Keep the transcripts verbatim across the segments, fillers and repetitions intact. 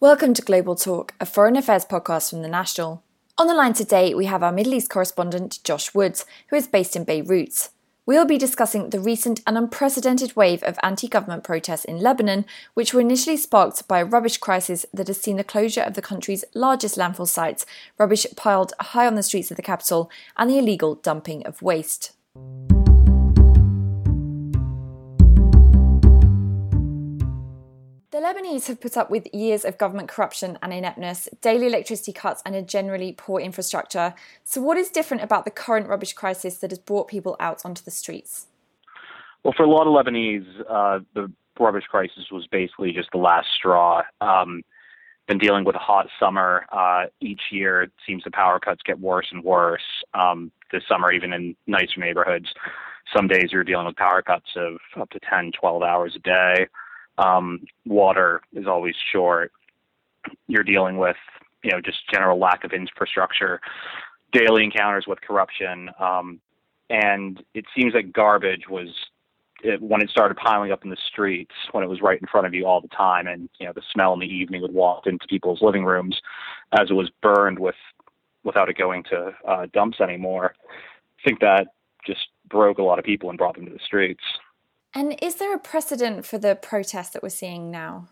Welcome to Global Talk, a foreign affairs podcast from The National. On the line today, we have our Middle East correspondent, Josh Woods, who is based in Beirut. We'll be discussing the recent and unprecedented wave of anti-government protests in Lebanon, which were initially sparked by a rubbish crisis that has seen the closure of the country's largest landfill sites, rubbish piled high on the streets of the capital, and the illegal dumping of waste. The Lebanese have put up with years of government corruption and ineptness, daily electricity cuts and a generally poor infrastructure. So what is different about the current rubbish crisis that has brought people out onto the streets? Well, for a lot of Lebanese, uh, the rubbish crisis was basically just the last straw. Um, been dealing with a hot summer. Uh, each year, it seems the power cuts get worse and worse. Um, this summer, even in nicer neighborhoods, some days you're dealing with power cuts of up to ten, twelve hours a day. Um, water is always short. You're dealing with, you know, just general lack of infrastructure, daily encounters with corruption. Um, and it seems like garbage was, it, when it started piling up in the streets, when it was right in front of you all the time, and, you know, the smell in the evening would walk into people's living rooms as it was burned with, without it going to uh, dumps anymore. I think that just broke a lot of people and brought them to the streets. And is there a precedent for the protests that we're seeing now?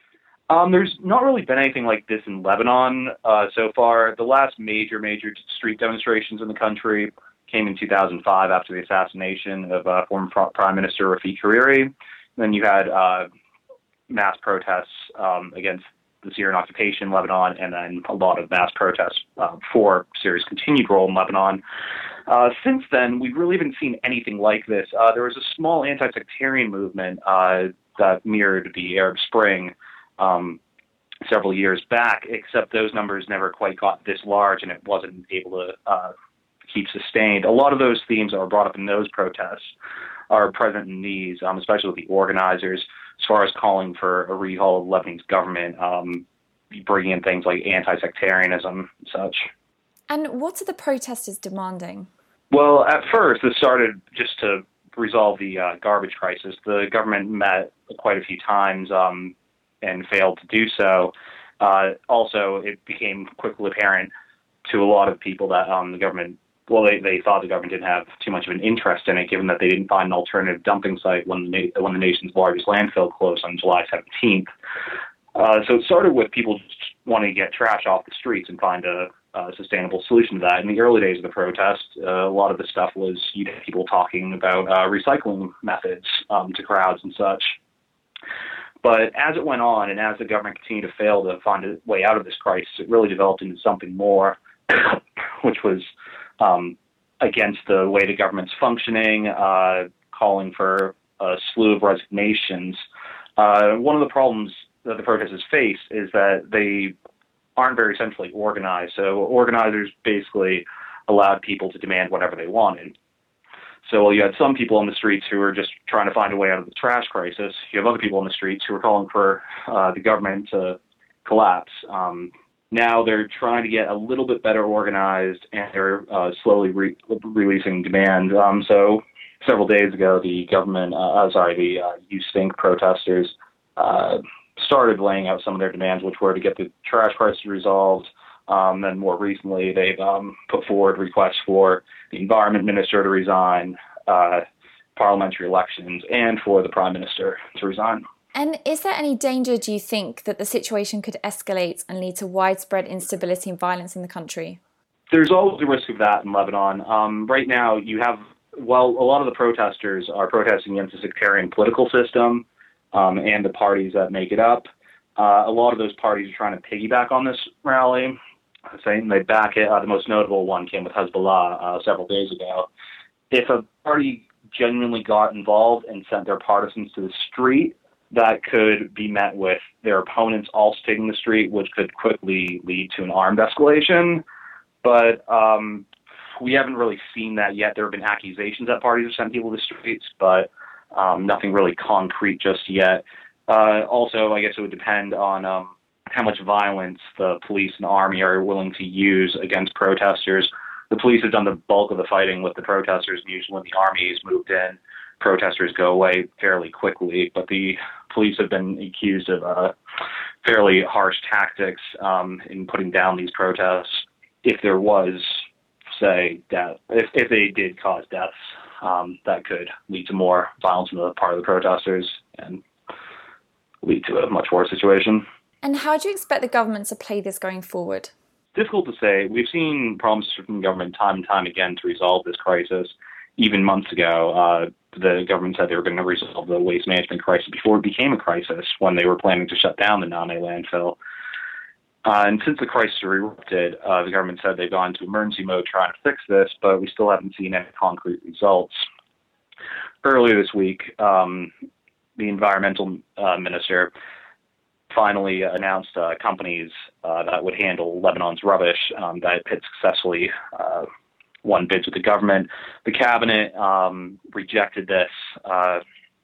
Um, there's not really been anything like this in Lebanon uh, so far. The last major, major street demonstrations in the country came in two thousand five after the assassination of uh, former Prime Minister Rafik Hariri. Then you had uh, mass protests um, against the Syrian occupation in Lebanon, and then a lot of mass protests uh, for Syria's continued role in Lebanon. Uh, since then, we really haven't seen anything like this. Uh, there was a small anti-sectarian movement uh, that mirrored the Arab Spring um, several years back, except those numbers never quite got this large, and it wasn't able to uh, keep sustained. A lot of those themes that were brought up in those protests are present in these, um, especially with the organizers, as far as calling for a rehaul of Lebanese government, um, bringing in things like anti-sectarianism and such. And what are the protesters demanding? Well, at first, this started just to resolve the uh, garbage crisis. The government met quite a few times um, and failed to do so. Uh, also, it became quickly apparent to a lot of people that um, the government, well, they, they thought the government didn't have too much of an interest in it, given that they didn't find an alternative dumping site when the, when the nation's largest landfill closed on July seventeenth. Uh, so it started with people just wanting to get trash off the streets and find a Uh, sustainable solution to that. In the early days of the protest, uh, a lot of the stuff was you know, people talking about uh, recycling methods um, to crowds and such. But as it went on, and as the government continued to fail to find a way out of this crisis, it really developed into something more, which was um, against the way the government's functioning, uh, calling for a slew of resignations. Uh, one of the problems that the protesters face is that they aren't very centrally organized. So organizers basically allowed people to demand whatever they wanted. So you had some people on the streets who were just trying to find a way out of the trash crisis. You have other people on the streets who are calling for uh, the government to collapse. Um, now they're trying to get a little bit better organized, and they're uh, slowly re- releasing demand. Um, so several days ago, the government, uh, sorry, the uh, You Stink protesters uh, started laying out some of their demands, which were to get the trash crisis resolved. Um, and more recently, they've um, put forward requests for the environment minister to resign, uh, parliamentary elections, and for the prime minister to resign. And is there any danger, do you think, that the situation could escalate and lead to widespread instability and violence in the country? There's always a risk of that in Lebanon. Um, right now, you have, well, a lot of the protesters are protesting against the sectarian political system, Um, and the parties that make it up. Uh, a lot of those parties are trying to piggyback on this rally, saying they back it. Uh, the most notable one came with Hezbollah uh, several days ago. If a party genuinely got involved and sent their partisans to the street, that could be met with their opponents also taking the street, which could quickly lead to an armed escalation. But um, we haven't really seen that yet. There have been accusations that parties have sent people to the streets, but Um, nothing really concrete just yet. Uh, also, I guess it would depend on um, how much violence the police and army are willing to use against protesters. The police have done the bulk of the fighting with the protesters, and usually when the army has moved in, protesters go away fairly quickly. But the police have been accused of uh, fairly harsh tactics um, in putting down these protests. If there was, say, death, if, if they did cause deaths, um, that could lead to more violence on the part of the protesters and lead to a much worse situation. And how do you expect the government to play this going forward? Difficult to say. We've seen promises from the government time and time again to resolve this crisis. Even months ago, uh, the government said they were going to resolve the waste management crisis before it became a crisis when they were planning to shut down the Name landfill. Uh, and since the crisis erupted, uh, the government said they've gone into emergency mode trying to fix this, but we still haven't seen any concrete results. Earlier this week, um, the environmental uh, minister finally announced uh, companies uh, that would handle Lebanon's rubbish um, that had successfully uh, won bids with the government. The cabinet um, rejected this uh,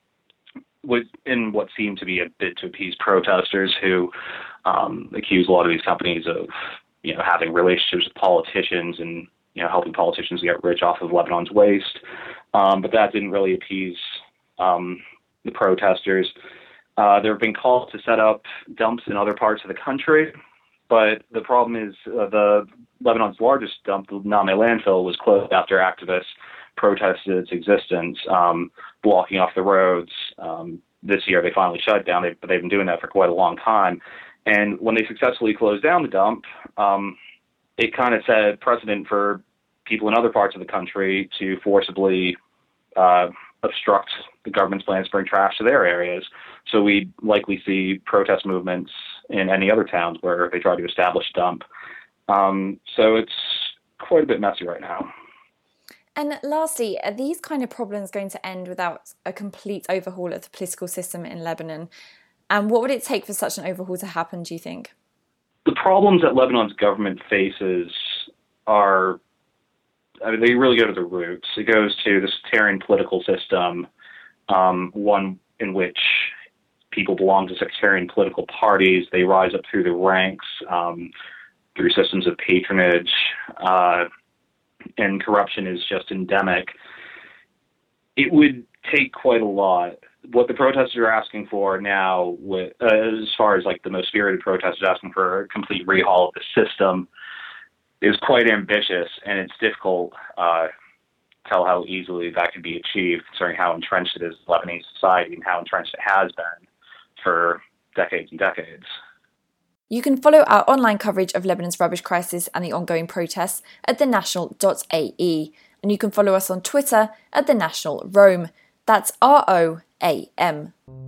was in what seemed to be a bid to appease protesters who um, accused a lot of these companies of, you know, having relationships with politicians and, you know, helping politicians get rich off of Lebanon's waste. Um, but that didn't really appease um, the protesters. Uh, there have been calls to set up dumps in other parts of the country, but the problem is uh, the Lebanon's largest dump, the Name landfill, was closed after activists protested its existence, um, blocking off the roads. Um, this year they finally shut it down, they, but they've been doing that for quite a long time. And when they successfully closed down the dump, um, it kind of set precedent for people in other parts of the country to forcibly uh, obstruct the government's plans to bring trash to their areas. So we'd likely see protest movements in any other towns where they try to establish a dump. Um, so it's quite a bit messy right now. And lastly, are these kind of problems going to end without a complete overhaul of the political system in Lebanon? And what would it take for such an overhaul to happen, do you think? The problems that Lebanon's government faces are, I mean, they really go to the roots. It goes to the sectarian political system, um, one in which people belong to sectarian political parties. They rise up through the ranks um, through systems of patronage, uh, and corruption is just endemic. It would take quite a lot. What the protesters are asking for now, with, uh, as far as like the most spirited protesters asking for a complete rehaul of the system, is quite ambitious, and it's difficult uh, to tell how easily that could be achieved, considering how entrenched it is in Lebanese society and how entrenched it has been for decades and decades. You can follow our online coverage of Lebanon's rubbish crisis and the ongoing protests at the national dot a e, and you can follow us on Twitter at the National Rome. That's R O A M.